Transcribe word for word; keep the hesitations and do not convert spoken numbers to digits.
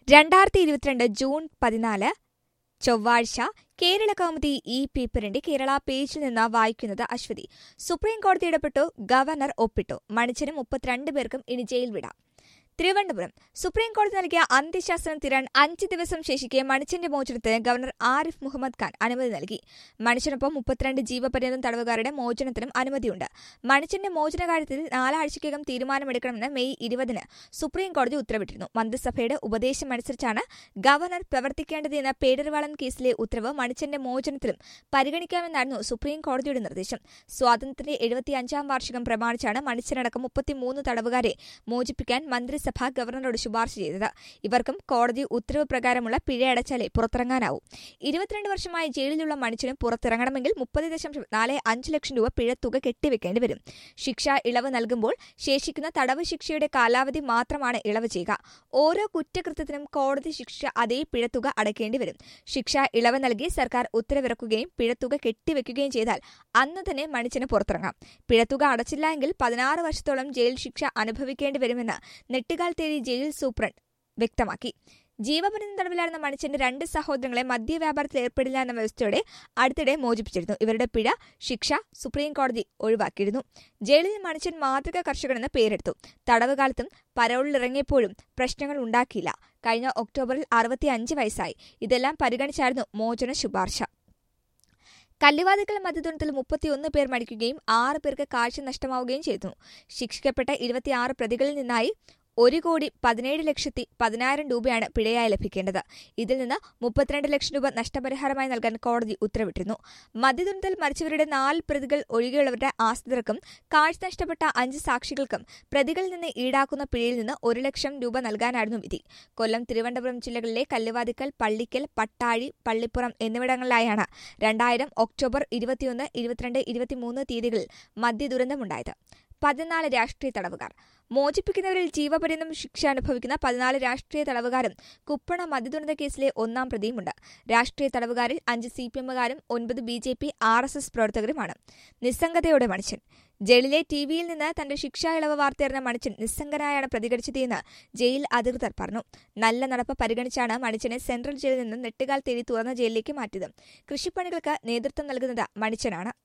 രണ്ടായിരത്തി ഇരുപത്തിരണ്ട് ജൂൺ പതിനാല് ചൊവ്വാഴ്ച കേരള കൗമുദി ഈ പേപ്പറിന്റെ കേരള പേജിൽ നിന്ന് വായിക്കുന്നത് അശ്വതി. സുപ്രീം കോടതി ഇടപെട്ടു, ഗവർണർ ഒപ്പിട്ടു. മണിച്ചനും മുപ്പത്തിരണ്ട് പേർക്കും ഇനി ജയിൽ വിടാം. തിരുവനന്തപുരം സുപ്രീം കോടതി നൽകിയ അന്ത്യശാസനം തീരാൻ അഞ്ച് ദിവസം ശേഷിക്കെ മണിച്ചന്റെ മോചനത്തിന് ഗവർണർ ആരിഫ് മുഹമ്മദ് ഖാൻ അനുമതി നൽകി. മണിച്ചനൊപ്പം മുപ്പത്തിരണ്ട് ജീവപര്യന്തം തടവുകാരുടെ മോചനത്തിനും അനുമതിയുണ്ട്. മണിച്ചന്റെ മോചന കാര്യത്തിൽ നാലാഴ്ചയ്ക്കകം തീരുമാനമെടുക്കണമെന്ന് മെയ് ഇരുപതിന് സുപ്രീം കോടതി ഉത്തരവിട്ടിരുന്നു. മന്ത്രിസഭയുടെ ഉപദേശമനുസരിച്ചാണ് ഗവർണർ പ്രവർത്തിക്കേണ്ടതെന്ന പേടർവാളൻ കേസിലെ ഉത്തരവ് മണിച്ചന്റെ മോചനത്തിലും പരിഗണിക്കാമെന്നായിരുന്നു സുപ്രീം കോടതിയുടെ നിർദ്ദേശം. സ്വാതന്ത്ര്യത്തിന്റെ എഴുപത്തിയഞ്ചാം വാർഷികം പ്രമാണിച്ചാണ് മണിച്ചനടക്കം മുപ്പത്തിമൂന്ന് തടവുകാരെ മോചിപ്പിക്കാൻ മന്ത്രി സഭ ഗവർണറോട് ശുപാർശ ചെയ്തത്. ഇവർക്കും കോടതി ഉത്തരവ് പ്രകാരമുള്ള പിഴയടച്ചാലേ പുറത്തിറങ്ങാനാവൂ. ഇരുപത്തിരണ്ട് വർഷമായി ജയിലിലുള്ള മണിച്ചനും പുറത്തിറങ്ങണമെങ്കിൽ മുപ്പത് ദശാംശം നാല് അഞ്ച് ലക്ഷം രൂപ പിഴത്തുക കെട്ടിവെക്കേണ്ടി വരും. ശിക്ഷ ഇളവ് നൽകുമ്പോൾ ശേഷിക്കുന്ന തടവ് ശിക്ഷയുടെ കാലാവധി മാത്രമാണ് ഇളവ് ചെയ്യുക. ഓരോ കുറ്റകൃത്യത്തിനും കോടതി ശിക്ഷ അതേ പിഴത്തുക അടയ്ക്കേണ്ടി വരും. ശിക്ഷ ഇളവ് നൽകി സർക്കാർ ഉത്തരവിറക്കുകയും പിഴത്തുക കെട്ടിവെക്കുകയും ചെയ്താൽ അന്ന് തന്നെ മണിച്ചന് പുറത്തിറങ്ങാം. പിഴത്തുക അടച്ചില്ല എങ്കിൽ പതിനാറ് വർഷത്തോളം ജയിൽ ശിക്ഷ അനുഭവിക്കേണ്ടി വരുമെന്ന് നെട്ടുകാൽ തേരി ജയിൽ സൂപ്രണ്ട് വ്യക്തമാക്കി. ജീവപര്യന്തം തടവിലായിരുന്ന മണിച്ചന്റെ രണ്ട് സഹോദരങ്ങളെ മദ്യവ്യാപാരത്തിൽ ഏർപ്പെടില്ല എന്ന വ്യവസ്ഥയോടെ അടുത്തിടെ മോചിപ്പിച്ചിരുന്നു. ഇവരുടെ പിഴ ശിക്ഷ സുപ്രീം കോടതി ഒഴിവാക്കിയിരുന്നു. ജയിലിൽ മണിച്ചൻ മാതൃക കർഷകനെന്ന് പേരെടുത്തു. തടവുകാലത്തും പരോളിലിറങ്ങിയപ്പോഴും പ്രശ്നങ്ങൾ ഉണ്ടാക്കിയില്ല. കഴിഞ്ഞ ഒക്ടോബറിൽ അറുപത്തിയഞ്ച് വയസ്സായി. ഇതെല്ലാം പരിഗണിച്ചായിരുന്നു മോചന ശുപാർശ. കല്ലുവാതിക്കൽ മദ്യദുരന്തത്തിൽ മുപ്പത്തിയൊന്ന് പേർ മരിക്കുകയും ആറ് പേർക്ക് കാഴ്ച നഷ്ടമാവുകയും ചെയ്തു. ശിക്ഷിക്കപ്പെട്ട ഇരുപത്തിയാറ് പ്രതികളിൽ നിന്നായി ഒരു കോടി പതിനേഴ് ലക്ഷത്തി പതിനായിരം രൂപയാണ് പിഴയായി ലഭിക്കേണ്ടത്. ഇതിൽ നിന്ന് മുപ്പത്തിരണ്ട് ലക്ഷം രൂപ നഷ്ടപരിഹാരമായി നൽകാൻ കോടതി ഉത്തരവിട്ടിരുന്നു. മദ്യദുരന്തത്തിൽ മരിച്ചവരുടെ നാല് പ്രതികൾ ഒഴികെയുള്ളവരുടെ ആശ്രിതർക്കും കാഴ്ച നഷ്ടപ്പെട്ട അഞ്ച് സാക്ഷികൾക്കും പ്രതികളിൽ നിന്ന് ഈടാക്കുന്ന പിഴയിൽ നിന്ന് ഒരു ലക്ഷം രൂപ നൽകാനായിരുന്നു വിധി. കൊല്ലം, തിരുവനന്തപുരം ജില്ലകളിലെ കല്ലുവാതിക്കൽ, പള്ളിക്കൽ, പട്ടാഴി, പള്ളിപ്പുറം എന്നിവിടങ്ങളിലായാണ് രണ്ടായിരം ഒക്ടോബർ ഇരുപത്തിയൊന്ന്, ഇരുപത്തിരണ്ട്, ഇരുപത്തിമൂന്ന് തീയതികളിൽ മദ്യദുരന്തമുണ്ടായത്. പതിനാല് രാഷ്ട്രീയ തടവുകാർ മോചിപ്പിക്കുന്നവരിൽ ജീവപര്യന്തം ശിക്ഷ അനുഭവിക്കുന്ന പതിനാല് രാഷ്ട്രീയ തടവുകാരും കുപ്പണ മദ്യദുരന്ത കേസിലെ ഒന്നാം പ്രതിയുമുണ്ട്. രാഷ്ട്രീയ തടവുകാരിൽ അഞ്ച് സി പി എമ്മുകാരും ഒൻപത് B J P R S S പ്രവർത്തകരുമാണ്. നിസ്സംഗതയോടെ മണിച്ചൻ ജയിലിലെ ടിവിയിൽ നിന്ന് തന്റെ ശിക്ഷാ ഇളവ് വാർത്തയറിഞ്ഞ മണിച്ചൻ നിസ്സംഗനായാണ് പ്രതികരിച്ചതെന്ന് ജയിൽ അധികൃതർ പറഞ്ഞു. നല്ല നടപ്പ് പരിഗണിച്ചാണ് മണിച്ചനെ സെൻട്രൽ ജയിലിൽ നിന്ന് നെട്ടുകാൽ തേടി തുറന്ന ജയിലിലേക്ക് മാറ്റിയത്. കൃഷിപ്പണികൾക്ക് നേതൃത്വം നൽകുന്നത് മണിച്ചനാണ്.